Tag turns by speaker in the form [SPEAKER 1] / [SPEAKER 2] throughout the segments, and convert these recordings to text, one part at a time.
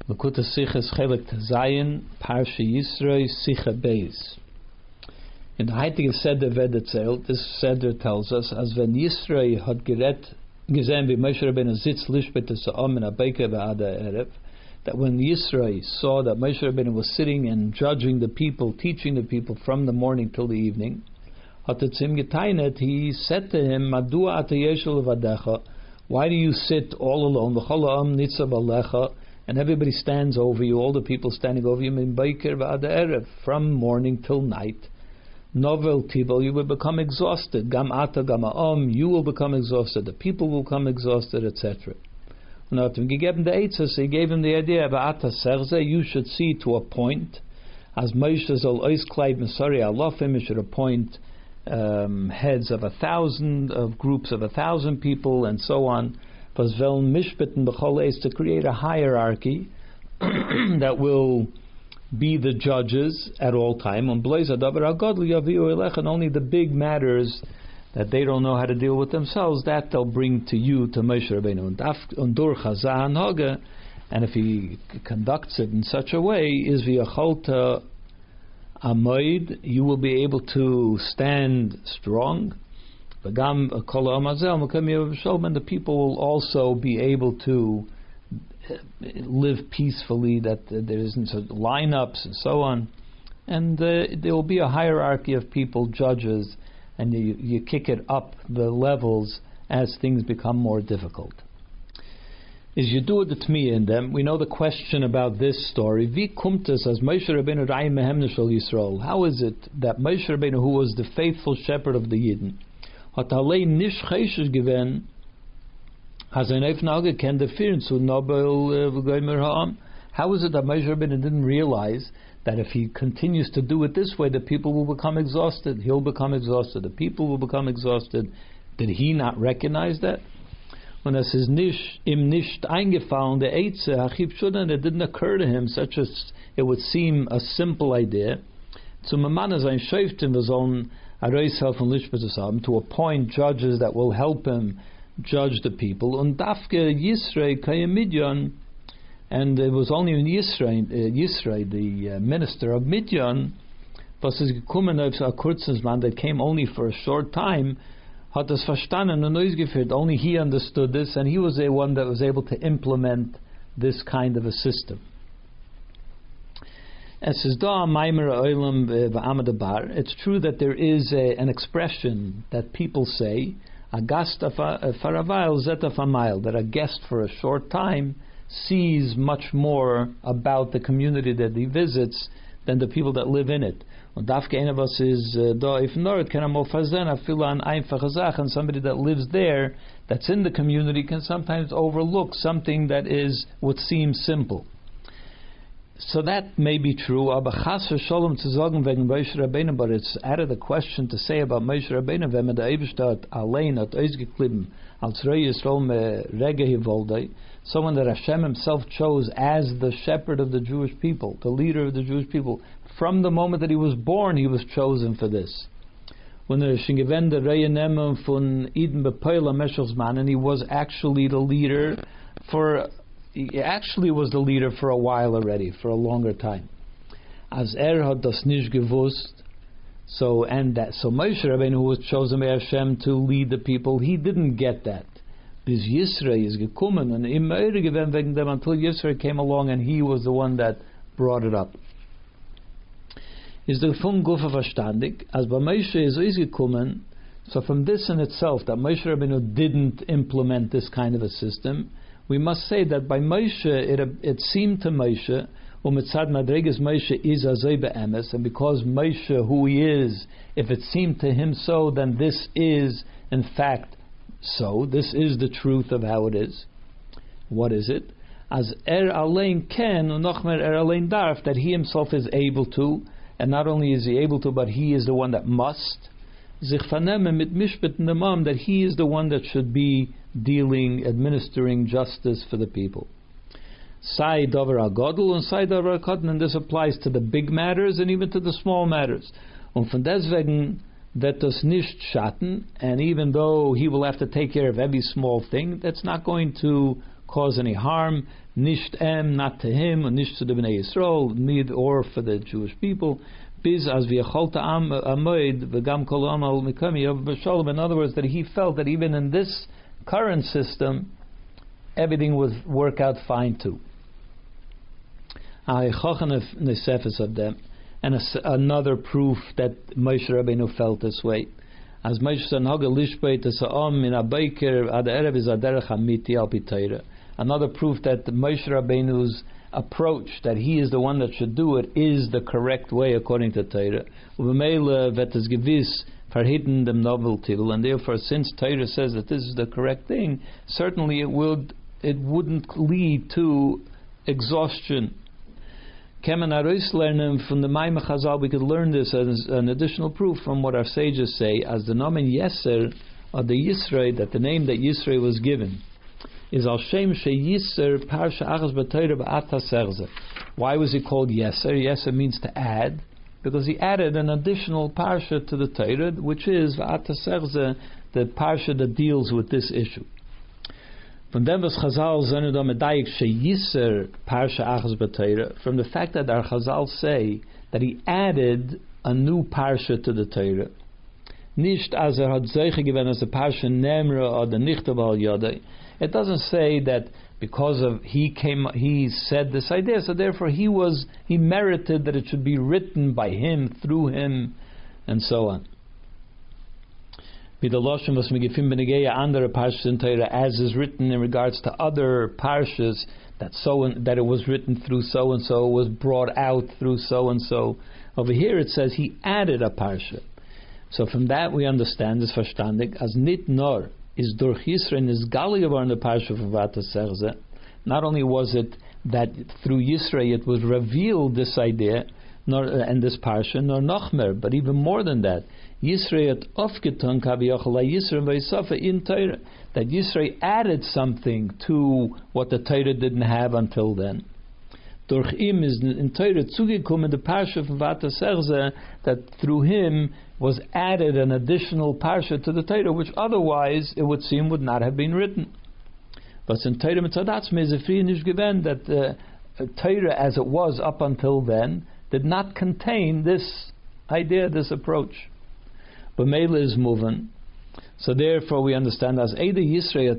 [SPEAKER 1] Lakuta Sichas Chelik Zayin Parsha Yisroi Sicha Beis. In the Heilige Seder wird erzählt, this Seder tells us, as when Yisroi had gesehen wie Moshe Rabbeinu sitz lishbet sa'am in Abeika v'ada erev, that when Yisroi saw that Moshe Rabbeinu was sitting and judging the people, teaching the people from the morning till the evening, he said to him, Madua ata yeshel levadecha, why do you sit all alone? V'chol ha'am nitzav alecha, and everybody stands over you, all the people standing over you, min baiker v'ada erev, from morning till night. Novel tibel, you will become exhausted. Gam ata gam ha'am, you will become exhausted. The people will become exhausted, etc. Now, to give him the eitzes, he gave him the idea of ata serze, you should see to a point, as Moshe zol ois kleid mesari alofim, you should appoint heads of 1,000, of groups of 1,000 people, and so on. To create a hierarchy that will be the judges at all time. And only the big matters that they don't know how to deal with themselves, that they'll bring to you, to Moshe Rabbeinu. And if he conducts it in such a way, is v'yacholta amoid, you will be able to stand strong. And the people will also be able to live peacefully, that there isn't lineups and so on. And there will be a hierarchy of people, judges, and you kick it up the levels as things become more difficult. Is you do the tmiya in them. We know the question about this story. How is it that Moshe Rabbeinu, who was the faithful shepherd of the Yidden, how is it that Moshe Rabbeinu didn't realize that if he continues to do it this way, the people will become exhausted, he'll become exhausted, the people will become exhausted? Did he not recognize that? When es is im nicht eingefallen, the Eitze, it didn't occur to him, such as it would seem a simple idea, to appoint judges that will help him judge the people. And it was only in Yisroi, the minister of Midian, that came only for a short time, only he understood this, and he was the one that was able to implement this kind of a system. It's true that there is an expression that people say, that a guest for a short time sees much more about the community that he visits than the people that live in it. And somebody that lives there, that's in the community, can sometimes overlook something that would seem simple. So that may be true, but it's out of the question to say about Moshe Rabbeinu, someone that Hashem himself chose as the shepherd of the Jewish people, the leader of the Jewish people. From the moment that he was born, he was chosen for this. When and he was actually the leader for a while already, for a longer time. As had das nicht gewusst, so Moshe Rabbeinu, who was chosen by Hashem to lead the people, he didn't get that. Bis Yisroi is gekommen, and until Yisroi came along, and he was the one that brought it up. Is the fun gufa verstandig, as by Moshe is gekommen. So from this in itself, that Moshe Rabbeinu didn't implement this kind of a system, we must say that by Moshe, it seemed to Moshe, umitzad madreges Moshe is azoi be'emes, and because Moshe, who he is, if it seemed to him so, then this is in fact so. This is the truth of how it is. What is it? As alein ken unochmer alein darf, that he himself is able to, and not only is he able to, but he is the one that must. Zich vernehmen mit mishpat nemam, that he is the one that should be administering justice for the people. Sai davar agadol and sai davar akadon, and this applies to the big matters and even to the small matters. Und von deswegen wird das nicht schatten, and even though he will have to take care of every small thing, that's not going to cause any harm, nicht not to him, or nicht to the Bnei Yisrael, need or for the Jewish people. Biz as v'yacholta amoid v'gam kol amal mikami of b'shalom. In other words, that he felt that even in this current system, everything would work out fine too. Of them, and another proof that Moshe Rabbeinu felt this way. As Moshe said, another proof that Moshe Rabbeinu's approach, that he is the one that should do it, is the correct way according to Torah. And therefore, since Torah says that this is the correct thing, certainly it wouldn't lead to exhaustion. From the Maimah Chazal, we could learn this as an additional proof from what our sages say, as the nomen Yeser, or the Yisrei, that the name that Yisrei was given is Al Shem She Yisr Parsha Achas B'Torah B'Ata Serze. Why was he called Yeser? Yeser means to add, because he added an additional parsha to the Torah, which is B'Ata Serze, the parsha that deals with this issue. From dem was Chazal zene da medayik sheyiser parsha achas b'Torah. From the fact that our Chazal say that he added a new parsha to the Torah, nicht as had zeiche given as a parsha nemra or the nichtav al yadai. It doesn't say that because of he said this idea, so therefore he merited that it should be written by him, through him, and so on. As is written in regards to other parshas, that it was written through so and so, was brought out through so and so. Over here it says he added a parsha. So from that we understand this verstandig as nit nor is durch Yisrael is gali geworden the parsha of Vata Serze. Not only was it that through Yisrael it was revealed this idea, and this parsha, nor nochmer, but even more than that, Yisrael ofgeton kaviyachol Yisrael v'yisafa in Torah, that Yisrael added something to what the Torah didn't have until then. Durch him is in Torah zugekommen the parsha from Vata Serze, that through him was added an additional parsha to the Torah, which otherwise it would seem would not have been written. But in Torah mitzadatz is a free nish given that Torah as it was up until then did not contain this idea, this approach. But Mela is moving. So therefore we understand as Eide Yisrael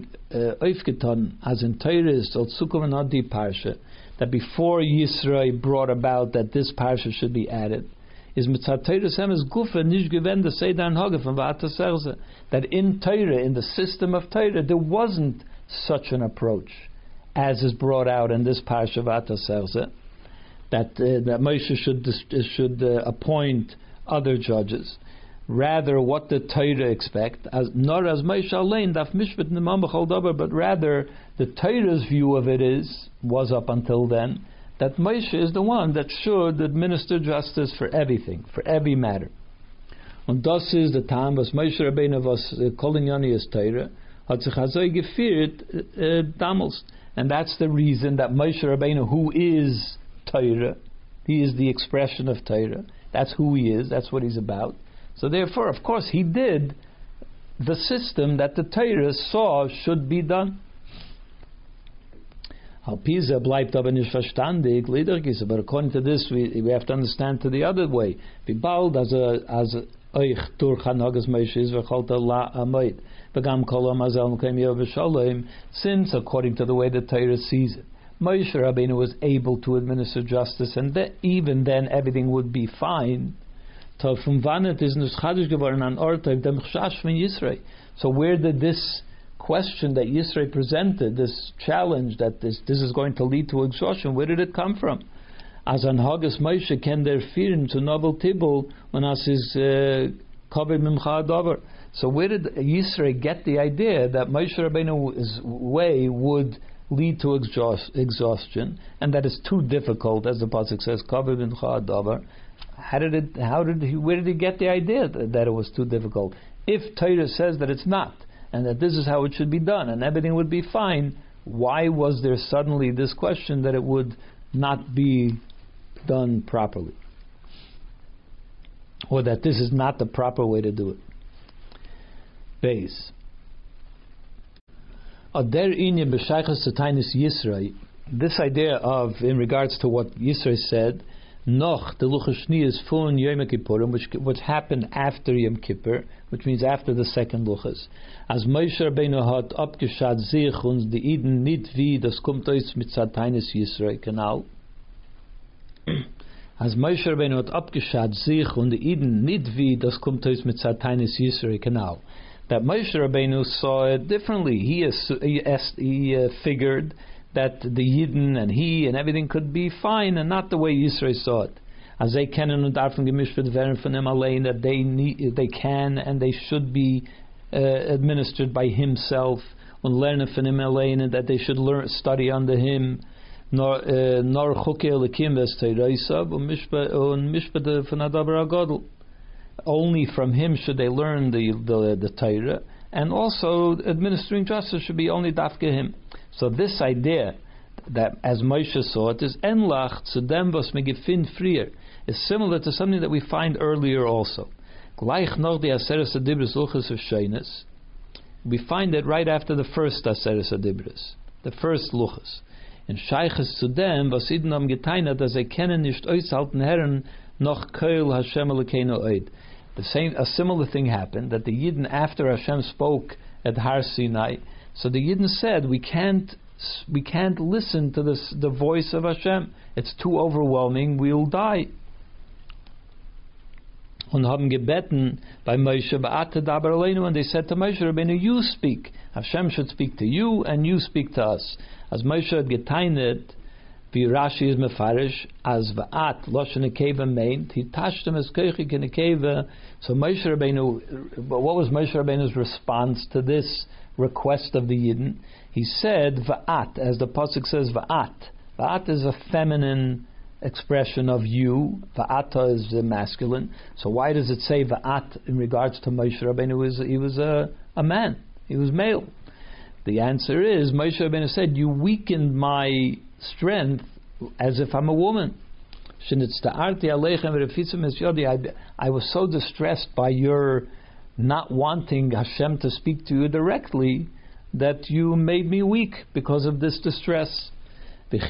[SPEAKER 1] Oifgeton, as in Torah is Tzukum Adi Parsha, that before Yisrael brought about that this Parsha should be added, is Mitzat Torah Sem is Gufa Nish Gewen the Seder and Hage from Vata Serze, that in Torah, in the system of Torah, there wasn't such an approach as is brought out in this Parsha Vata Serze, that Moshe should appoint other judges. Rather, what the Torah expect, as nor as Moshe Alein daf mishpat nimam b'chol davar, but rather the Torah's view of it was up until then that Moshe is the one that should administer justice for everything, for every matter. Und das is the time was Moshe Rabbeinu was calling yani as Torah hat sich hazoi gefiert damals, and that's the reason that Moshe Rabbeinu, who is Torah, he is the expression of Torah. That's who he is. That's what he's about. So therefore, of course, he did the system that the Torah saw should be done. But according to this, we have to understand to the other way. Since, according to the way the Torah sees it, Moshe Rabbeinu was able to administer justice, and even then everything would be fine. So where did this question that Yisrael presented, this challenge that this is going to lead to exhaustion, where did it come from? As an Hagas Moshe can there fear to novel tibul when as is covered mimcha davar. So where did Yisrael get the idea that Moshe Rabbeinu's way would lead to exhaustion, and that is too difficult, as the pasuk says, covered mimcha davar? Where did he get the idea that it was too difficult? If Torah says that it's not, and that this is how it should be done, and everything would be fine, why was there suddenly this question that it would not be done properly? Or that this is not the proper way to do it? Base. Ader inye b'shaychas to Tainis Yisroi. This idea of, in regards to what Yisroi said, Noch the Luchas Shniyas fun Yom Kippurim, which happened after Yom Kippur, which means after the second Luchas. As Moshe Rabbeinu hat abgeschaut sich und die Iden nicht wie das kommt aus mit Tainis Yisroi Kanal. As Moshe Rabbeinu hat abgeschaut sich und die Iden nicht wie das kommt aus mit Tainis Yisroi Kanal. That Moshe Rabbeinu saw it differently. He figured that the Yidden and he and everything could be fine, and not the way Yisrael saw it. As they can and darfen gemisht werden von him allein, that they can and they should be administered by himself, and lernen von him allein, and that they should study under him. Nor chukei elikim ves teirasav und mishpat von adaber hagadol. Only from him should they learn the Torah, and also administering justice should be only dafke him. So this idea that, as Moshe saw it, is enlach zu dem was me gefind frier, is similar to something that we find earlier also. Gleich noch die Aseres Adibris Luchas of Sheinis. We find it right after the first Aseres Adibris, the first Luchas. In Sheiches zu dem was Iden am geteinat, dass kennen nicht aushalten Herren noch Keil Hashem Elokeinu Oid. A similar thing happened, that the Yidden, after Hashem spoke at Har Sinai, so the Yidden said, we can't listen to the voice of Hashem. It's too overwhelming. We'll die. Und haben gebeten bei Moshe Ba'ate daber aleinu, and they said to Moshe Rabbeinu, you speak. Hashem should speak to you, and you speak to us. As Moshe had getainet, wie Rashi is mefarish, as va'at loshen nekeva meint, he touched him as koichik in nekeva. So Moshe Rabbeinu, what was Moshe Rabbeinu's response to this request of the Yidden? He said va'at, as the pasuk says va'at. Va'at is a feminine expression of you. Va'ata is the masculine. So why does it say va'at in regards to Moshe Rabbeinu? He was a man. He was male. The answer is Moshe Rabbeinu said, you weakened my strength as if I'm a woman. I was so distressed by your not wanting Hashem to speak to you directly that you made me weak because of this distress. Was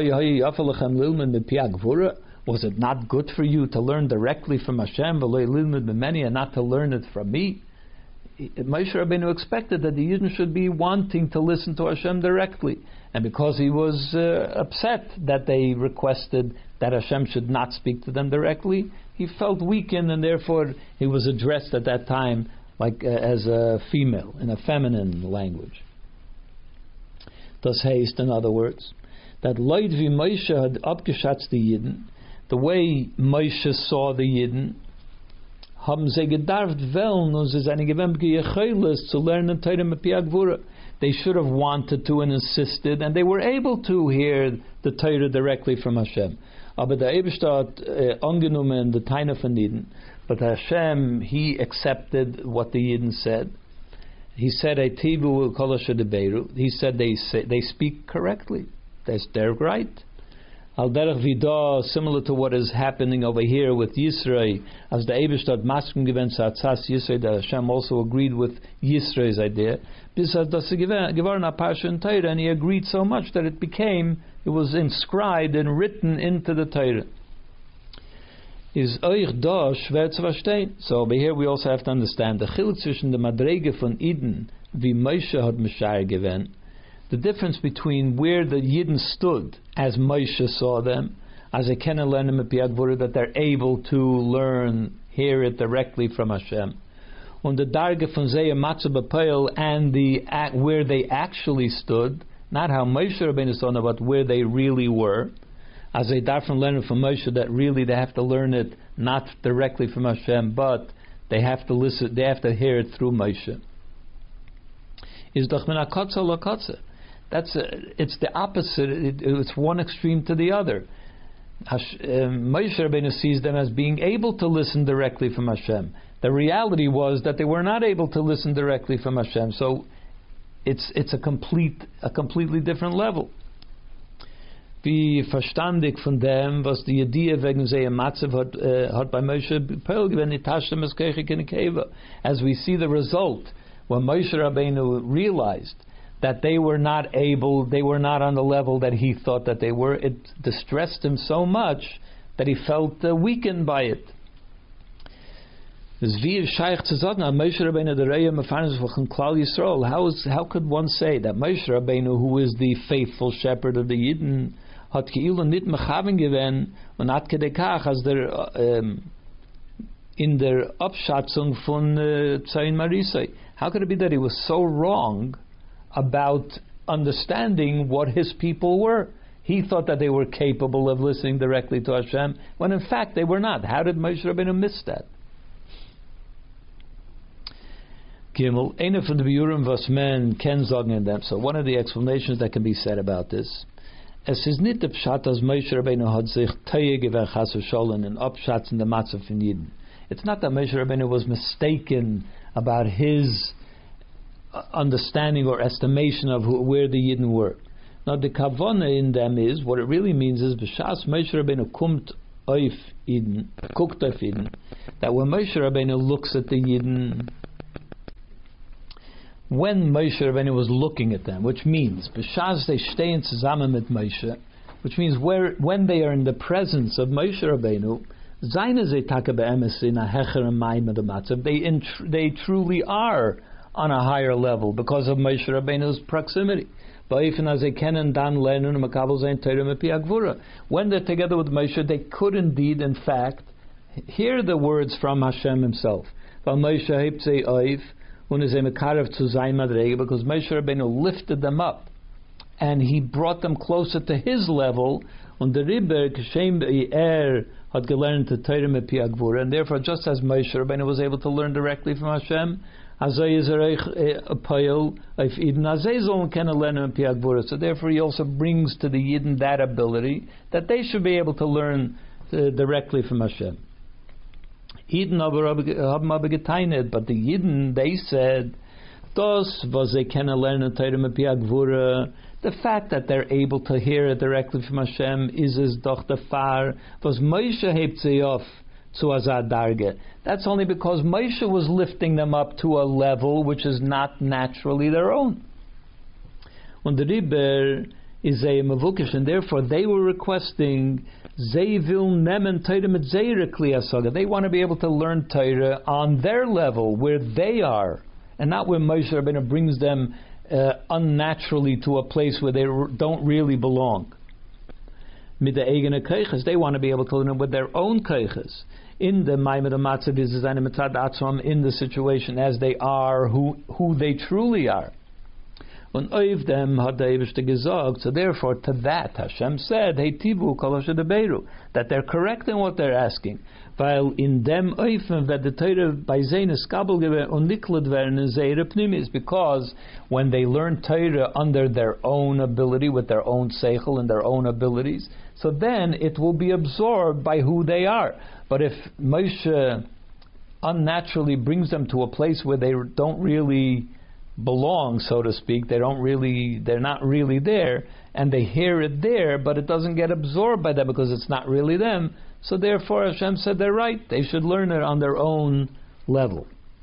[SPEAKER 1] it not good for you to learn directly from Hashem and not to learn it from me? Moshe Rabbeinu expected that the Yidden should be wanting to listen to Hashem directly, and because he was upset that they requested that Hashem should not speak to them directly, he felt weakened, and therefore he was addressed at that time like as a female, in a feminine language. Das heißt, in other words, that Leut wie Moshe had abgeschätzt the Yidden, the way Moshe saw the Yidden, haben sie gedarft wollen, und sie seine gewöhnliche Jecheles zu lernen Torah mit Pi Gvura. They should have wanted to and insisted, and they were able to hear the Torah directly from Hashem. Aber der Eibishter hat angenommen the Taina von Yidden, but Hashem, He accepted what the Yidden said. He said, "Eitivu kol asher deberu." He said they speak correctly. They're right. Al derech vida, similar to what is happening over here with Yisroi, as the Eibishter maskum given satzas Yisroi, that Hashem also agreed with Yisroi's idea. Bis as das gewarn a parsha in Torah, and he agreed so much that it was inscribed and written into the Torah. Is euch da schwer zu verstehen? So over here we also have to understand the chiluk zwischen der Madrege von Eden, wie Moshe hat Mishar given, the difference between where the Yidden stood as Moshe saw them, as they can learn them at Pi Gvura, that they're able to hear it directly from Hashem. On the Darge von Zeya Matzah B'Peil, and where they actually stood, not how Moshe Rabbeinu saw them, but where they really were. As they darfen learn from Moshe, that really they have to learn it not directly from Hashem, but they have to listen, they have to hear it through Moshe. Is doch min hakotza lakotza. It's the opposite. It's one extreme to the other. Moshe Rabbeinu sees them as being able to listen directly from Hashem. The reality was that they were not able to listen directly from Hashem. So it's a completely different level. Wie verstandig von dem, was die Idee wegen seiner Matzev hat bei Moshe Peil given, die Tashem es Keichik in Keva. As we see the result, when Moshe Rabbeinu realized that they were not on the level that he thought that they were. It distressed him so much that he felt weakened by it. How could one say that Moshe Rabbeinu, who is the faithful shepherd of the Yidden, hat keilu nit mechaven gewen und hat kedekach as in der Abschatzung von Zayin Marisai? How could it be that he was so wrong about understanding what his people were? He thought that they were capable of listening directly to Hashem, when in fact they were not. How did Moshe Rabbeinu miss that? Gimel, eine von den Biurim was men ken sagen in them. So one of the explanations that can be said about this, es ist nicht der Pshat, as Moshe Rabbeinu hat sich teie gewen chas v'sholem in Abschatz in the Matzah von Yidden. It's not that Moshe Rabbeinu was mistaken about his understanding or estimation of where the Yidden were. Now the kavana in them is, what it really means is, b'shas Moshe Rabbeinu guckt auf Yidden, that when Moshe Rabbeinu looks at the Yidden, when Moshe Rabbeinu was looking at them, which means b'shas they stehen zusammen mit Moshe, which means when they are in the presence of Moshe Rabbeinu, they truly are on a higher level because of Moshe Rabbeinu's proximity. When they're together with Moshe, they could indeed, in fact, hear the words from Hashem himself. Because Moshe Rabbeinu lifted them up and he brought them closer to his level. And therefore, just as Moshe Rabbeinu was able to learn directly from Hashem, so therefore he also brings to the Yidden that ability that they should be able to learn directly from Hashem. But the Yidden, they said, the fact that they're able to hear it directly from Hashem is doch the far was Moshe hebt sie auf zu azad darge. That's only because Moshe was lifting them up to a level which is not naturally their own. Und the Riber is a mavukish, and therefore they were requesting they will nemen Torah mit zeire kliyasaga. They want to be able to learn Torah on their level, where they are, and not where Moshe Rabbeinu brings them unnaturally to a place where they don't really belong. Mit der eigene keiches, they want to be able to learn with their own keiches. In the Maimed Matzah is eine mitzad atzom, in the situation as they are, who they truly are. Und auf dem hat der Eibishter gesagt, so therefore to that Hashem said, hey tivu kol deberu, that they're correct in what they're asking. Weil in dem Eufen that the Torah by seine skabel gewen und niklet werden in seire pnimis, because when they learn Torah under their own ability, with their own seichel and their own abilities, so then it will be absorbed by who they are. But if Moshe unnaturally brings them to a place where they don't really belong, so to speak, they're not really there, and they hear it there, but it doesn't get absorbed by them because it's not really them. So therefore Hashem said they're right, they should learn it on their own level.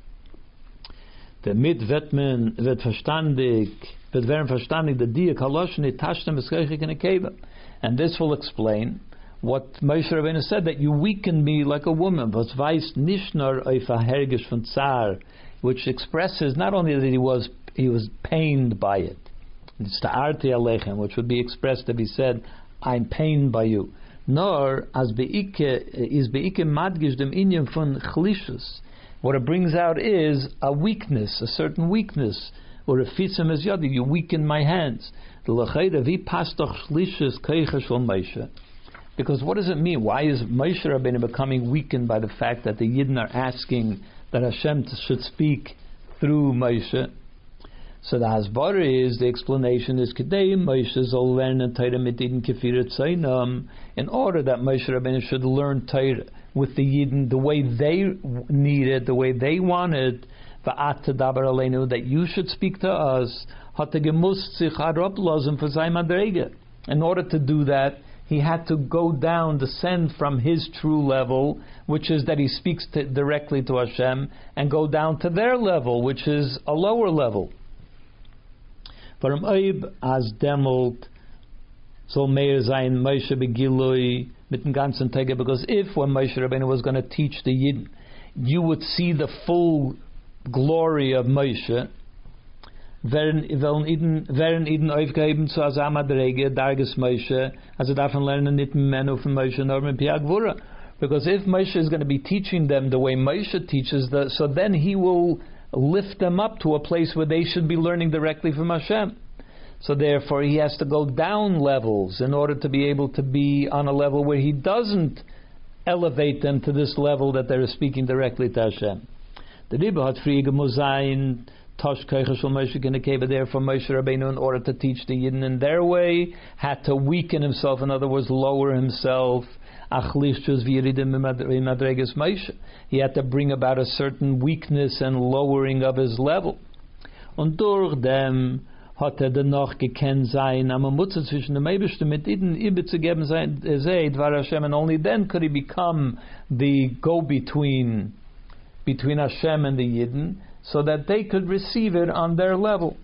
[SPEAKER 1] Damit wird werden verstandig the die kaloshne tashtem bescheichik in a keva. And this will explain what Moshe Rabbeinu said, that you weakened me like a woman, was weist nicht nur auf a hergish von Tsar, which expresses not only that he was pained by it, it's the arti alechem, which would be expressed to be said, I'm pained by you, nor as beike madgish dem inyan von chlishus. What it brings out is a weakness, a certain weakness, or a fitzim as yadi, you weaken my hands. Because what does it mean? Why is Moshe Rabbeinu becoming weakened by the fact that the Yidden are asking that Hashem should speak through Moshe? So the Hasbara is, the explanation is, in order that Moshe Rabbeinu should learn Torah with the Yidden the way they need it, the way they want it, that you should speak to us. In order to do that, he had to go down, descend from his true level, which is that he speaks directly to Hashem, and go down to their level, which is a lower level. Warum Oib as demult soll mehr sein Moshe begilui mit dem ganzen Tag, because if when Moshe Rabbeinu was going to teach the Yidden, you would see the full glory of Moshe, wären Iden aufgeheben zu Asamadrege, Darges Moshe, also davon lernen nicht mehr von Moshe, nur mit Pia Gvura. Because if Moshe is going to be teaching them the way Moshe teaches, so then he will lift them up to a place where they should be learning directly from Hashem. So therefore he has to go down levels in order to be able to be on a level where he doesn't elevate them to this level that they're speaking directly to Hashem. The Rebbe had frige Mozayin, Tosh Koicha Shel Moshe Kinekeba, therefore Moshe Rabbeinu, in order to teach the Yidden in their way, had to weaken himself, in other words, lower himself. He had to bring about a certain weakness and lowering of his level. Und durch dem hat dennoch gekannt sein, am Mutze zwischen dem Eibishter mit Iden überzugeben sein, war Hashem, and only then could he become the go-between between Hashem and the Yidden, so that they could receive it on their level.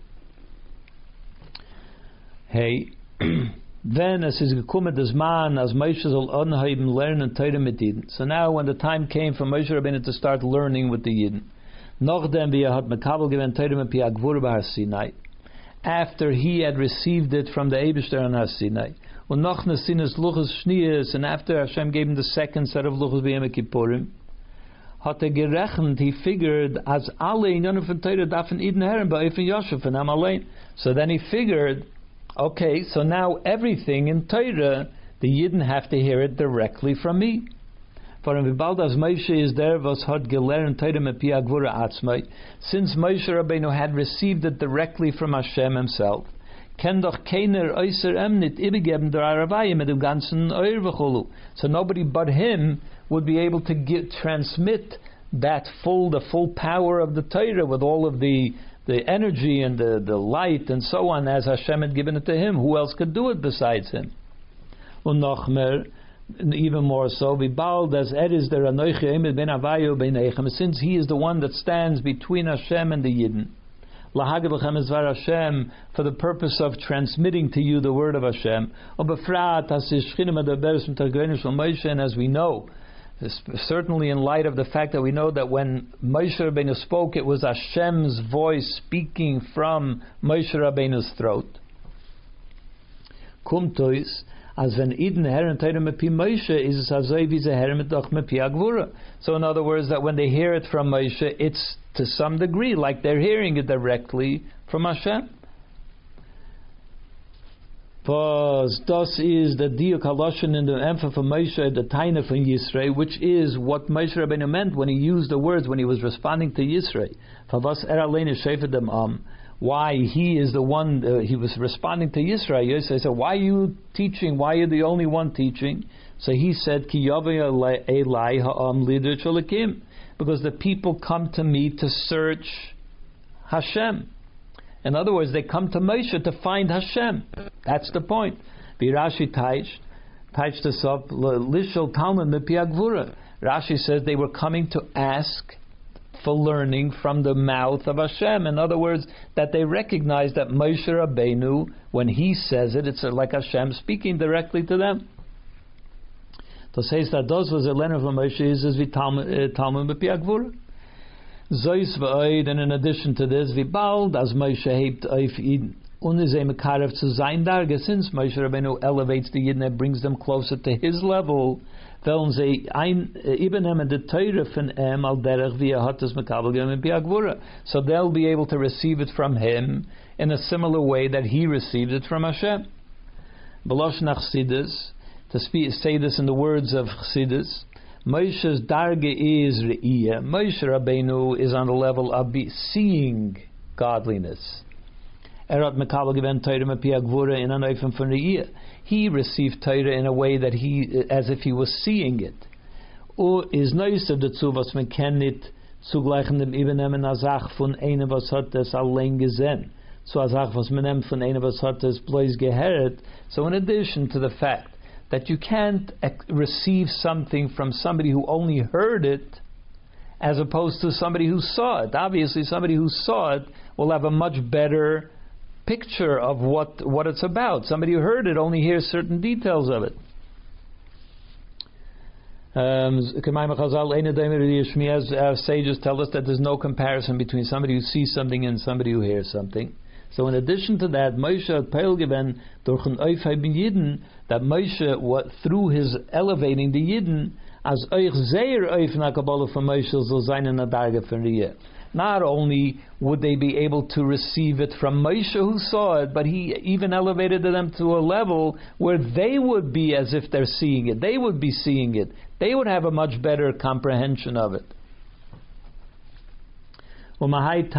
[SPEAKER 1] Hey, then es ist gekommen das Man, as Moshe soll anheben lernen Teire mit Yidden. So now when the time came for Moshe Rabbeinu to start learning with the Yidden, nachdem wie hat Mekabel gewinnt Teire mit Pia Gvura b'Har Sinai, after he had received it from the Eibishter on Har Sinai, und noch ne Sinnes Luchas Shnias, and after Hashem gave him the second set of Luchas b'Yom Kippurim, hat gerechnet, he figured, as alle in Yonim von Teire dafen Iden Herren ba'Efen Yosef and Amalein. So then he figured, okay, so now everything in Torah, the Yidden have to hear it directly from me. For in Vibald as Moshe is there, was had gelernt Torah me Pia Gvura Atzmai, since Moshe Rabbeinu had received it directly from Hashem himself, ken doch keiner äußer nit ibegeben der Aravayim mit dem ganzen Eir v'cholu. So nobody but him would be able to transmit that the full power of the Torah with all of the energy and the light and so on, as Hashem had given it to him. Who else could do it besides him? Und noch mehr, even more so, bald as is there anoichi emed ben avayu beinechem, since he is the one that stands between Hashem and the Yidden, lahagad lechem ezvar Hashem, for the purpose of transmitting to you the word of Hashem. Ubefrat as is shchina medaberes mitagreinu shel Moshe, and as we know, certainly in light of the fact that we know that when Moshe Rabbeinu spoke, it was Hashem's voice speaking from Moshe Rabbeinu's throat. Kumtois, as when Eden Herren Teire mepi Moshe, is es azoi wie ze Herren mit doch mepi Agvura. So in other words, that when they hear it from Moshe, it's to some degree like they're hearing it directly from Hashem. Because das is the diuk haloshen in the emphasis for Moshe, the taina from Yisrei, which is what Moshe Rabbeinu meant when he used the words when he was responding to Yisrei. Why he is the one, he was responding to Yisrei. Yisrei said, why are you teaching? Why are you the only one teaching? So he said, Ki elai ha'am lider cholakim, because the people come to me to search Hashem. In other words, they come to Moshe to find Hashem. That's the point. Rashi taiched us up. Lishol Talmud mepi Agvura. Rashi says they were coming to ask for learning from the mouth of Hashem. In other words, that they recognize that Moshe Rabbeinu, when he says it, it's like Hashem speaking directly to them. To say that those was a learner from Moshe is as we Talmud mepi Agvura. Zois v'oid, and in addition to this, v'bald as Moshe hebt auf Eden, unizeh mekarev zu sein darge, since Moshe Rabbeinu elevates the Yidden and brings them closer to his level, veln ze ibenem de Teure von al derech wie hat es mekabel gem bi Agvura, so they'll be able to receive it from him in a similar way that he received it from Hashem. Belosh nach Chassidus, to say this in the words of Chassidus, Moshe's darge is re'iyah. Moshe Rabbeinu is on the level of seeing godliness. Erot mekabel given Torah mepi Agvura in an oifen von re'iyah. He received Torah in a way that as if he was seeing it. O is neuster dazu, was man kennit zugleichen dem Ibenemen azach von einem, was hat es allein gesehen. So azach, was man nimmt von einem, was hat es bloß gehört. So in addition to the fact that you can't receive something from somebody who only heard it as opposed to somebody who saw it. Obviously, somebody who saw it will have a much better picture of what it's about. Somebody who heard it only hears certain details of it. As our sages tell us that there's no comparison between somebody who sees something and somebody who hears something. So in addition to that, Moshe had peil given durch an Oifei bin Yidden, that Moshe, through his elevating the Yidden, as euch sehr oif na Kabbalah von Moshe soll sein in der Darge von Riyah. Not only would they be able to receive it from Moshe who saw it, but he even elevated them to a level where they would be as if they're seeing it. They would be seeing it. They would have a much better comprehension of it. And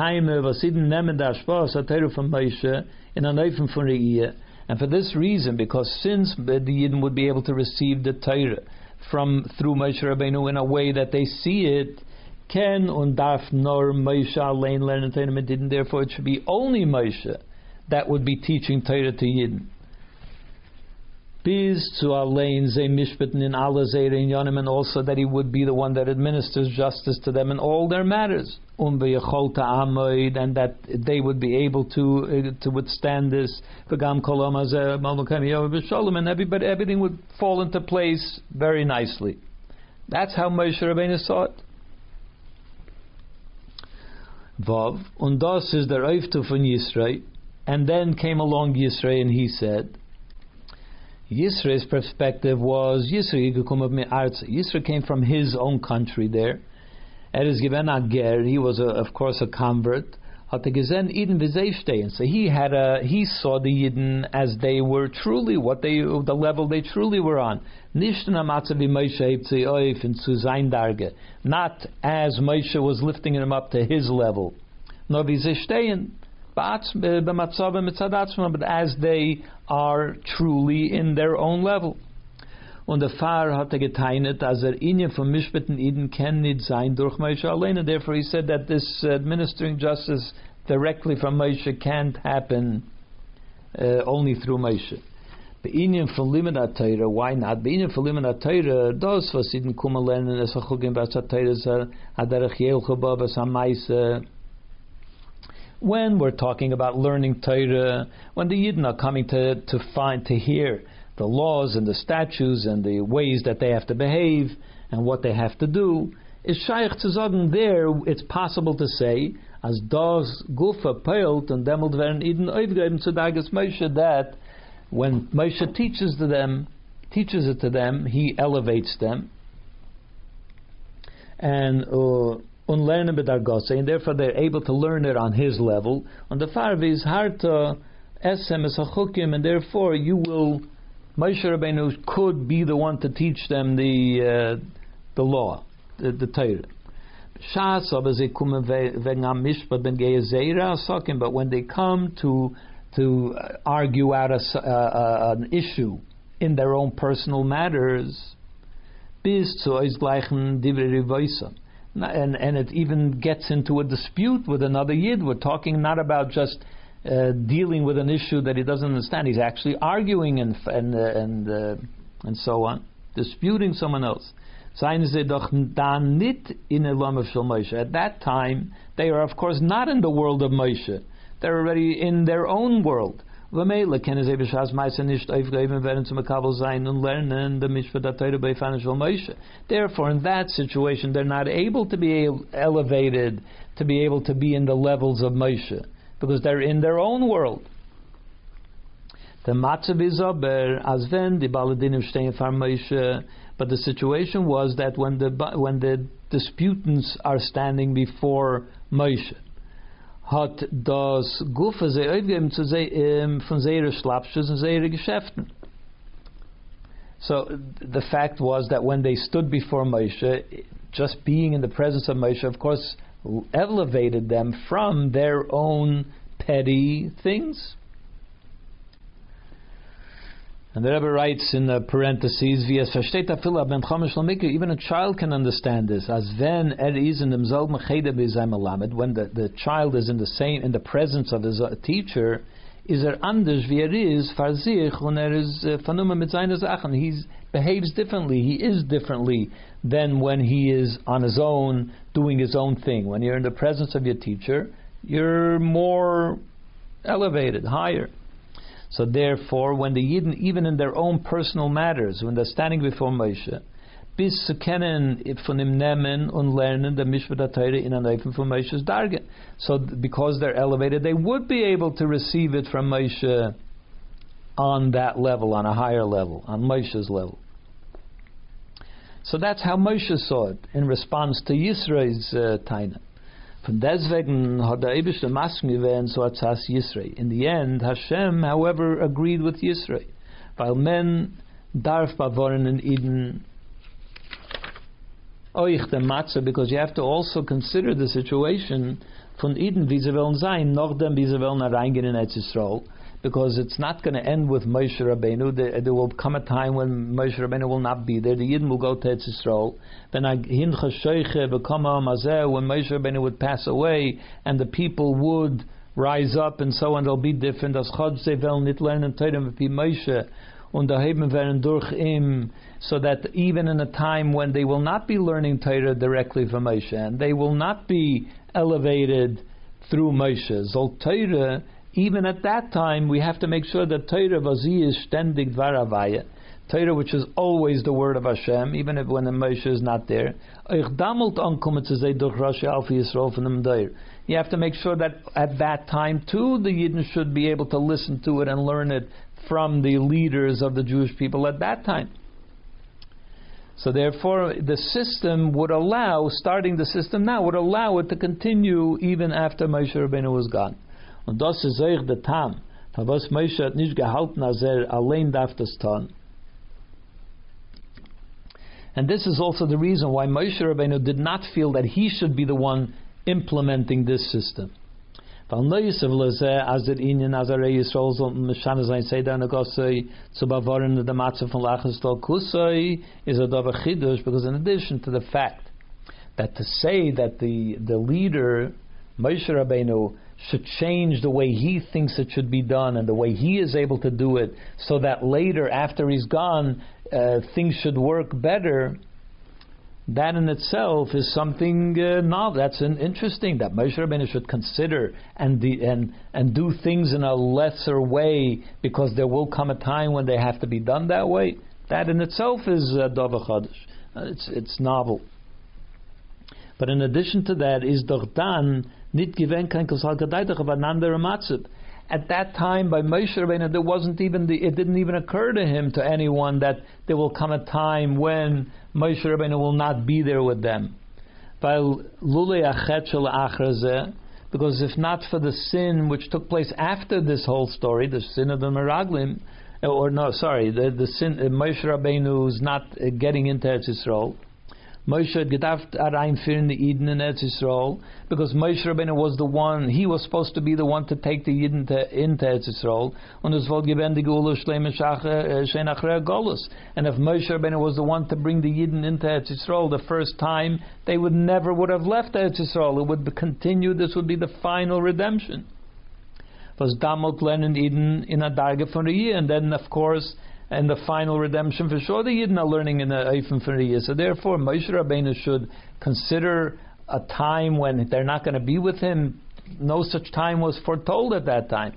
[SPEAKER 1] for this reason, because since the Yidden would be able to receive the Torah through Moshe Rabbeinu in a way that they see it, Ken und darf nor Moshe allein lernen Torah mit Yidden. Therefore, it should be only Moshe that would be teaching Torah to Yidden. Bis zu allein ze mishpaten in alle zeire in yonim, and also that he would be the one that administers justice to them in all their matters. And that they would be able to withstand this. And everything would fall into place very nicely. That's how Moshe Rabbeinu saw it. Vav, und das is der Auftu von Yisrei. And then came along Yisrei and he said, Yisrei's perspective was, Yisrei came from his own country there. Is given a ger, he was of course a convert. Hat gesehen Eden wie sie stehen. So he saw the Yidden as they were truly, the level they truly were on. Nicht in Amatze wie Moshe hebt sie auf in zu sein Darge. Not as Moshe was lifting him up to his level. No wie sie stehen. But as they are truly in their own level. Und der Pfarrer hat geteinet, als Inyan von Mishpaten Eden kann nicht sein durch Moshe allein. And therefore he said that this administering justice directly from Moshe can't happen only through Moshe. Inyan von Limud HaTorah, why not? Inyan von Limud HaTorah, das was Eden kommen lernen, es hachugim was HaTorah haderech yelchaba was hamaisa. When we're talking about learning Torah, when the Yidden are coming to hear the laws and the statutes and the ways that they have to behave and what they have to do, is shaykh zu sagen there, it's possible to say, as das gufa peilt and demelt werden Eden aufgeben zu Dages Moshe, that when Moshe teaches it to them, he elevates them. And unlernen bedargose, and therefore they're able to learn it on his level. On the farvi is harta esem es hachukim, and therefore Moshe Rabbeinu could be the one to teach them the law, the Torah. But when they come to argue out an issue in their own personal matters, and it even gets into a dispute with another Yid. We're talking not about just dealing with an issue that he doesn't understand. He's actually arguing and so on, disputing someone else. At that time, they are of course not in the world of Moshe. They're already in their own world. Therefore, in that situation, they're not able to be elevated, to be able to be in the levels of Moshe, because they're in their own world. But the situation was that when the disputants are standing before Moshe, hat das Gufe sie aufgegeben von seiner Schlapsches und seiner Geschäften. So the fact was that when they stood before Moshe, just being in the presence of Moshe, of course, elevated them from their own petty things. And the Rebbe writes in the parentheses, even a child can understand this. As when the child is in the presence of his teacher, is anders wie is for sich und is vernommen mit seinen Sachen. He behaves differently. He is differently than when he is on his own, doing his own thing. When you're in the presence of your teacher, you're more elevated higher. So therefore, when the Yidden, even in their own personal matters, when they're standing before Moshe, bis zu kennen von ihm nehmen und lernen der Mishpat Torah in an Eifen von Moshe's Darge. So because they're elevated, they would be able to receive it from Moshe on that level, on a higher level, on Moshe's level. So that's how Moshe saw it in response to Yisro's Taina. Von deswegen hat der Eibishter Masken gewähnt, so als has Yisro. In the end, Hashem, however, agreed with Yisro. Weil men darf bavoren in Eden oich the matzah, because you have to also consider the situation von Eden, wie sie wollen sein, noch dem, wie sie wollen reingehen in Eretz Yisrael. Because it's not going to end with Moshe Rabbeinu. There will come a time when Moshe Rabbeinu will not be there. The Yidden will go to Eretz Yisrael. Then when Moshe Rabbeinu would pass away, and the people would rise up, and so on, they'll be different. As Chod ze will nicht lernen Torah mit Moshe, und erheben werden durch ihm, so that even in a time when they will not be learning Torah directly from Moshe, and they will not be elevated through Moshe, Zol Torah. Even at that time, we have to make sure that Torah vazi is ständig dvar Havaya, Torah which is always the word of Hashem, even if when the Moshe is not there. You have to make sure that at that time too, the Yidden should be able to listen to it and learn it from the leaders of the Jewish people at that time. So therefore, the system would allow, starting the system now, would allow it to continue even after Moshe Rabbeinu was gone. Und das ist euch der Tam, was Moshe hat nicht gehalten, als allein darf das tun. And this is also the reason why Moshe Rabbeinu did not feel that he should be the one implementing this system. Weil Neuesev lezeh, as der Inyan, as Arei Yisrael, so Meshana sein Seder Negosei, zu bavoren the Matzah von Lachas Tol Kusoi, is a dove chidush, because in addition to the fact that to say that the leader, Moshe Rabbeinu, should change the way he thinks it should be done and the way he is able to do it, so that later, after he's gone, things should work better. That in itself is something novel. That's interesting that Moshe Rabbeinu should consider and do things in a lesser way, because there will come a time when they have to be done that way. That in itself is Dava Chadash. It's novel. But in addition to that, is doch dann nit given kein Kosal Gedaitach of another matzib. At that time, by Moshe Rabbeinu, there wasn't even it didn't even occur to him, to anyone, that there will come a time when Moshe Rabbeinu will not be there with them. Because if not for the sin which took place after this whole story, the sin of the Meraglim, the sin Moshe Rabbeinu's not getting into Eretz Yisrael. Moshe had gedacht reinführen the Eden in Eretz Yisrael, because Moshe Rabbeinu was the one, he was supposed to be the one to take the Eden into Eretz Yisrael, und es wollte gewähren die Geula Shleim Shein Achrei Golus. And if Moshe Rabbeinu was the one to bring the Eden into Eretz Yisrael the first time, they would have left Eretz Yisrael. It would continue, this would be the final redemption. Was damals lernen Eden in a Darge von der year, and then of course, and the final redemption, for sure the Yidden are learning in the Eifen for a year. So therefore, Moshe Rabbeinu should consider a time when they're not going to be with him. No such time was foretold at that time.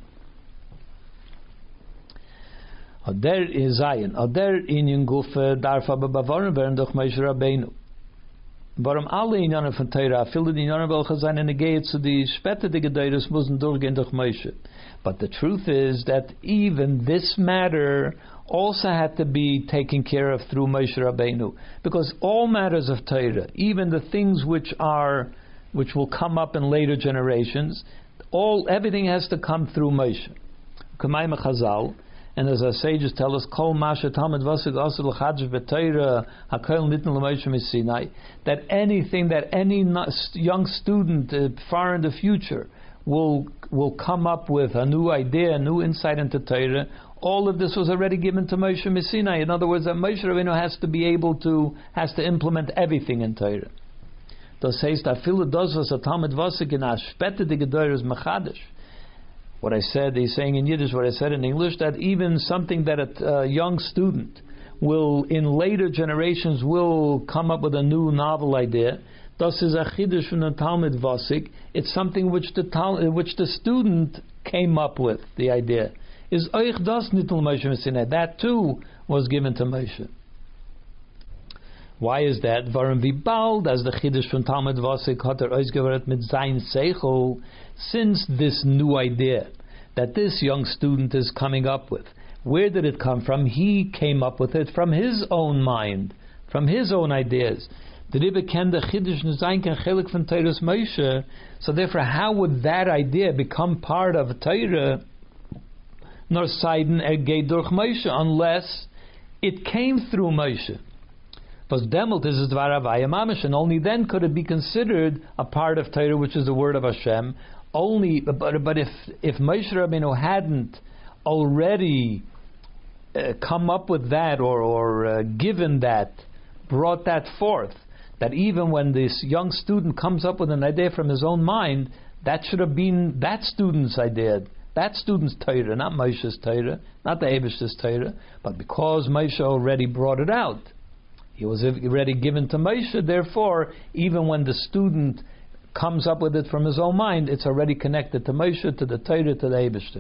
[SPEAKER 1] Oder is Zion. Oder in Gufe darf aber bewahren werden durch Moshe Rabbeinu. Warum alle Inyanen von Torah, viele die Inyanen welche sein in der Gehe zu die spätere Gedeires müssen durchgehen durch Moshe. But the truth is that even this matter also had to be taken care of through Moshe Rabbeinu, because all matters of Torah, even the things which will come up in later generations, everything has to come through Moshe. K'mayim Chazal, and as our sages tell us, Kol Masha Talmud Vasig Asur L'Chadsh B'Torah Hakol Nitn L'Moshe Misinai, that anything that any young student far in the future will come up with a new idea, a new insight into Torah. All of this was already given to Moshe Sinai. In other words, that Moshe Rabbeinu has to implement everything in Torah. Das heißt, viele das was a Talmud Vasik in a späte die Gedeures Mechadish. What I said, he's saying in Yiddish, what I said in English, that even something that a young student will, in later generations, will come up with a new novel idea. Das is a Chiddush from the Talmud Vasik. It's something which the student came up with the idea. Is Oich das Nitl Moshe Sinai. That too was given to Moshe. Why is that? Warum wie bald, as the Chiddush from Talmud Vasik hat ausgewählt mit sein Seichel, since this new idea that this young student is coming up with, where did it come from? He came up with it from his own mind, from his own ideas. The Rebbe ken the Chiddush sein ken chelik from Torah's Moshe. So therefore, how would that idea become part of Torah? Nor seiden geht durch Moshe, unless it came through Moshe. Because demelt is dvar Havaya mamish, and only then could it be considered a part of Torah, which is the word of Hashem. Only, but if Moshe Rabbeinu hadn't already come up with that or given that, brought that forth, that even when this young student comes up with an idea from his own mind, that should have been that student's idea, that student's Torah, not Moshe's Torah, not the Eibishter's Torah, but because Moshe already brought it out, he was already given to Moshe. Therefore, even when the student comes up with it from his own mind, it's already connected to Moshe, to the Torah, to the Eibishter.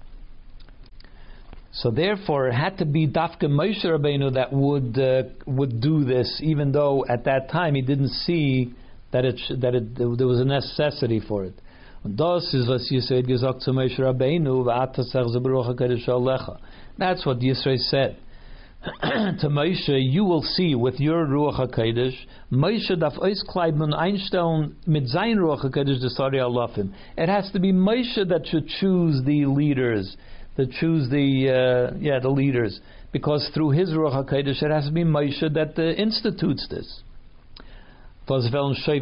[SPEAKER 1] So therefore, it had to be Dafka Moshe Rabbeinu that would do this, even though at that time he didn't see that there was a necessity for it. Das is was Yisrael gesagt zu Moshe Rabbeinu, v'atasach zeberuch HaKadosh alecha. That's what Yisrael said to Moshe. You will see with your Ruach HaKadosh, Moshe darf auskleiden und einstellen mit sein Ruach HaKadosh the Sari Alafim. It has to be Moshe that should choose the leaders, that choose the leaders, because through his Ruach HaKadosh it has to be Moshe that institutes this. He is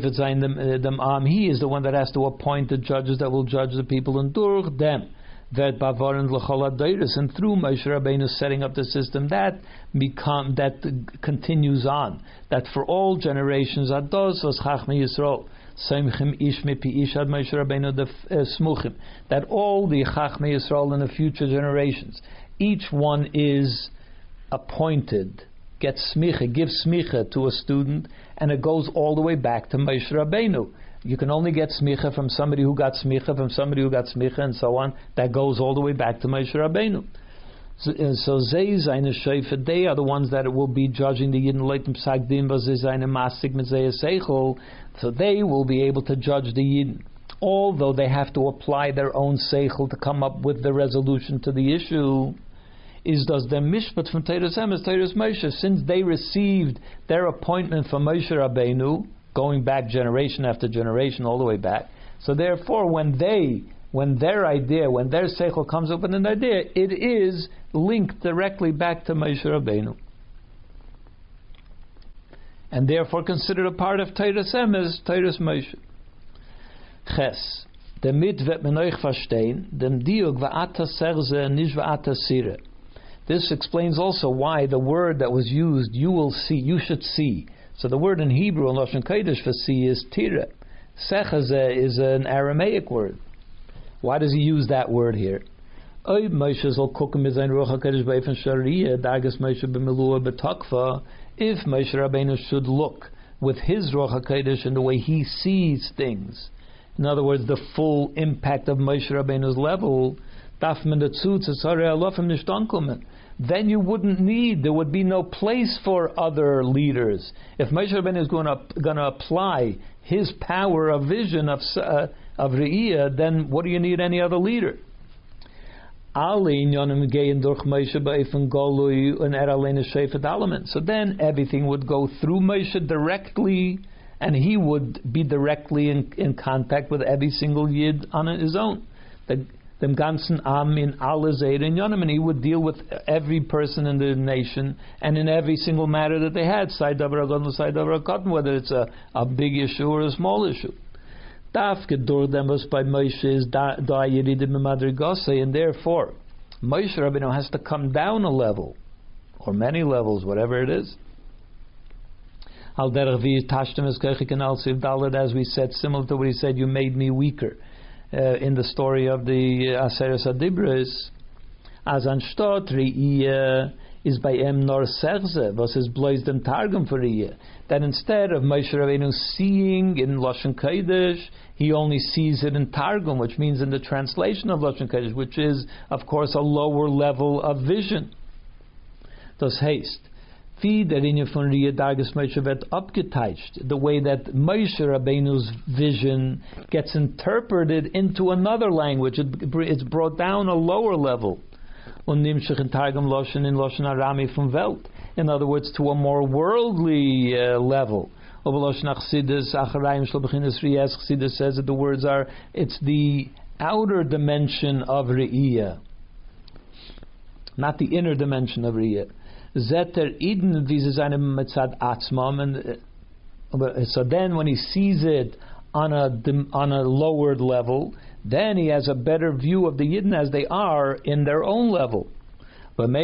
[SPEAKER 1] the one that has to appoint the judges that will judge the people, and durch them and through Moshe Rabbeinu setting up the system that continues on, that for all generations ados was Chachmei Yisrael Seimchim ish mipi ish ad Moshe Rabbeinu smuchim, that all the Chachmei Yisrael in the future generations, each one is appointed, gets smicha, gives smicha to a student, and it goes all the way back to Moshe Rabbeinu. You can only get smicha from somebody who got smicha, from somebody who got smicha, and so on. That goes all the way back to Moshe Rabbeinu. So they are the ones that will be judging the Yidden Leitim Psagdim, Masik Seichel. So they will be able to judge the Yidden, although they have to apply their own Seichel to come up with the resolution to the issue. Is does the mishpat from Teres Emes, Teres Moshe, since they received their appointment from Moshe Rabbeinu, going back generation after generation, all the way back. So therefore, when their seichel comes up with an idea, it is linked directly back to Moshe Rabbeinu, and therefore considered a part of Teres Emes, Teres Moshe. Ches, damit wird man euch verstehen, dem diog va'ata serze nish va'ata sire. This explains also why the word that was used, you will see, you should see. So the word in Hebrew in Lashon Kodesh for see is tira. Sechaze is an Aramaic word. Why does he use that word here? If Moshe Rabbeinu should look with his Ruach HaKodesh in the way he sees things, in other words, the full impact of Moshe Rabbeinu's level, then you wouldn't need, there would be no place for other leaders. If Moshe Rabbeinu is going to apply his power of vision of Re'iyah, then what do you need any other leader? So then everything would go through Moshe directly, and he would be directly in contact with every single Yid on his own. Dem ganzen Am in alle Seir in Yonim, and he would deal with every person in the nation and in every single matter that they had, side davar agon, side davar cotton, whether it's a big issue or a small issue. Dafke dur dem was by Moshe is da yeridim madrigase, and therefore Moshe Rabbeinu has to come down a level, or many levels, whatever it is. Al derech vi tashtem es kechik and al siv dalet, as we said, similar to what he said, you made me weaker. In the story of the Aseres Adibris, as anstatt Re'iyah, is by nor serze, was is blois dem Targum for a year. That instead of Moshe Rabbeinu seeing in Lashon Kodesh, he only sees it in Targum, which means in the translation of Lashon Kodesh, which is, of course, a lower level of vision. Das heißt, wie der Linie von Ria Darges Moshe wird abgeteicht, the way that Moshe Rabbeinu's vision gets interpreted into another language, it's brought down a lower level. Und nimmt sich in Targum Lashon in Lashon Arami from Welt. In other words, to a more worldly level. Chassidus says that the words are, it's the outer dimension of Re'iyah, not the inner dimension of Re'iyah. Zeter Eden diese seine Mitzad Atzmam, so then when he sees it on a lowered level, then he has a better view of the Yidden as they are in their own level. And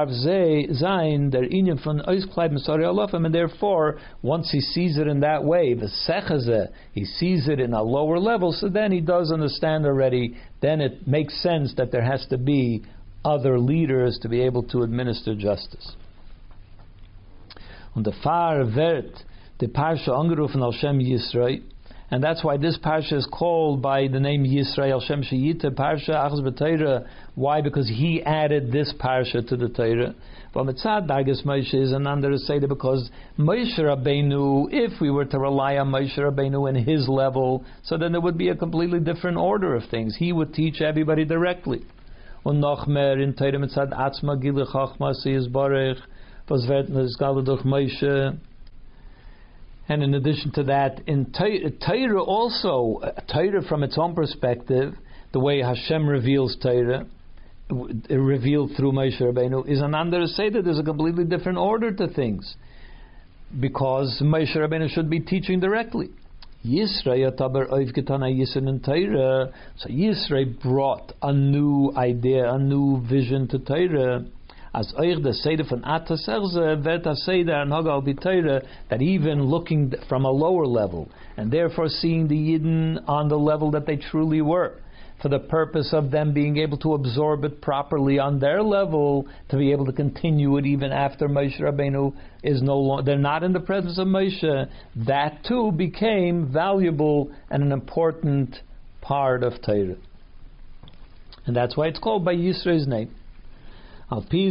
[SPEAKER 1] therefore, once he sees it in that way, he sees it in a lower level, so then he does understand already, then it makes sense that there has to be other leaders to be able to administer justice. Und der Pfarrer wird die Parsha angerufen als Shem Yisrael, and that's why this Parsha is called by the name Yisrael, Shem Sheyita Parsha Achaz B'Torah. Why? Because he added this Parsha to the Torah. But Mitzad Darges Moshe is an under Seder, because Moshe Rabbeinu, if we were to rely on Moshe Rabbeinu and his level, so then there would be a completely different order of things. He would teach everybody directly. Und noch mehr in Torah Mitzad Atzma Gile Chachma Siyas Barech, was wird Nizgala durch Moshe. And in addition to that, in Torah also, Torah from its own perspective, the way Hashem reveals Torah, revealed through Moshe Rabbeinu, is an under Seder. There's a completely different order to things, because Moshe Rabbeinu should be teaching directly. Yisrael taber oivgetana Yisrael in Torah. So Yisrael brought a new idea, a new vision to Torah. As euch the Seder von Ataserze wird a Seder and Hagal B'Torah, that even looking from a lower level, and therefore seeing the Yidden on the level that they truly were, for the purpose of them being able to absorb it properly on their level, to be able to continue it even after Moshe Rabbeinu is no longer, they're not in the presence of Moshe, that too became valuable and an important part of Torah. And that's why it's called by Yisrael's name. According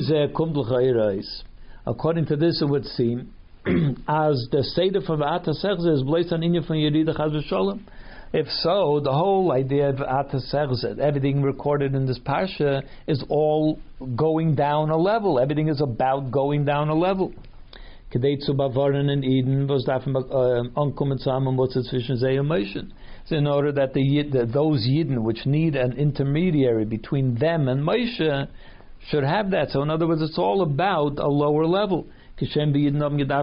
[SPEAKER 1] to this, it would seem as the Seder from Ataserze is based on Inyan from Yerida Chas v'Sholem. If so, the whole idea of Ataserze, everything recorded in this parsha, is all going down a level. Everything is about going down a level. Kedei zu bavaren in Eden was davon ankommen zusammen was zwischen sie und Moshe. So in order that those Yidden which need an intermediary between them and Moshe should have that. So in other words, it's all about a lower level. Just like the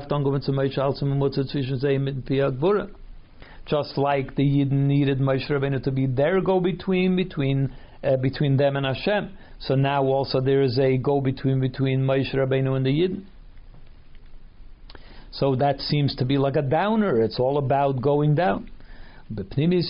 [SPEAKER 1] Yidden needed Moshe Rabbeinu to be their go-between between them and Hashem. So now also there is a go-between between Moshe Rabbeinu and the Yidden. So that seems to be like a downer. It's all about going down. But when you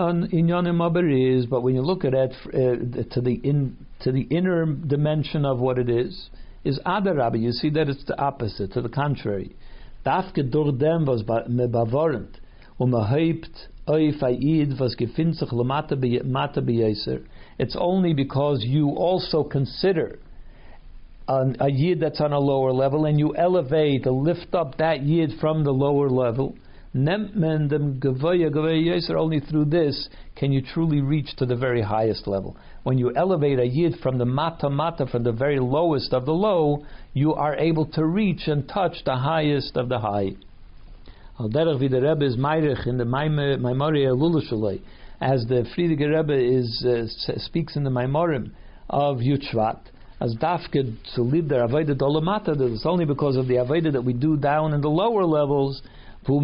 [SPEAKER 1] look at it to the inner dimension of what it is Adarabah. You see that it's the opposite, to the contrary. Dafke durch dem was mebavorent mehypt oif ayid was gefindt sich lemata beyeser. It's only because you also consider a yid that's on a lower level, and you elevate, lift up that yid from the lower level. Only through this can you truly reach to the very highest level. When you elevate a yid from the mata, from the very lowest of the low, you are able to reach and touch the highest of the high. Al derech wie der Rebbe is meirich in the Maimori Elula Shalei, as the Frierdiker Rebbe speaks in the Maimorim of Yud Shvat, as dafke to lead their avodah dolamata. It's only because of the avodah that we do down in the lower levels, where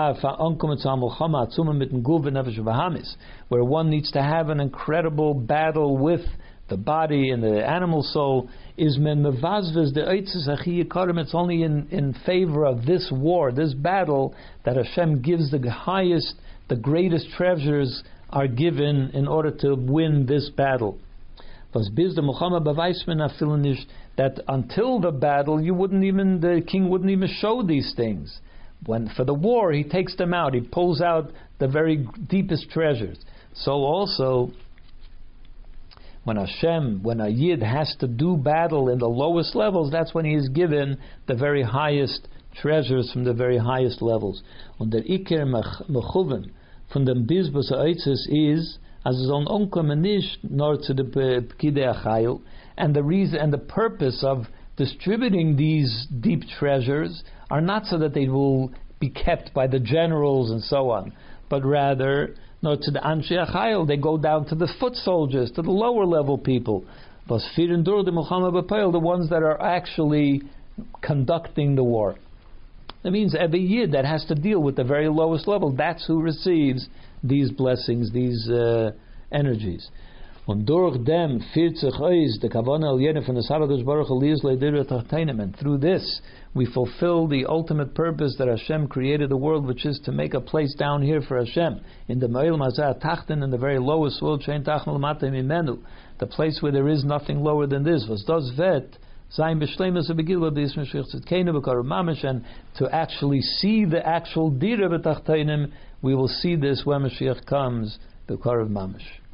[SPEAKER 1] one needs to have an incredible battle with the body and the animal soul. It's only in favor of this war, this battle, that Hashem gives the highest, the greatest treasures are that that until the battle, the king wouldn't even show these things. When for the war, he takes them out. He pulls out the very deepest treasures. So also, when a Yid has to do battle in the lowest levels, that's when he is given the very highest treasures from the very highest levels. Und der Iker Mechuven von dem Bizbus Eitzes is, as es on onkommen nicht nur zu the Pkidei Achayil, and the reason and the purpose of distributing these deep treasures are not so that they will be kept by the generals and so on, but rather no to the Anshe Achayil. They go down to the foot soldiers, to the lower level people, the ones that are actually conducting the war. That means every Yid that has to deal with the very lowest level, that's who receives these blessings, these energies. And through this, we fulfill the ultimate purpose that Hashem created the world, which is to make a place down here for Hashem. In the Ma'il Mazah Tachten, in the very lowest world, the place where there is nothing lower than this. Was das vet? And to actually see the actual Dira B'Tachteinim, we will see this when Mashiach comes, the Karav Mamash.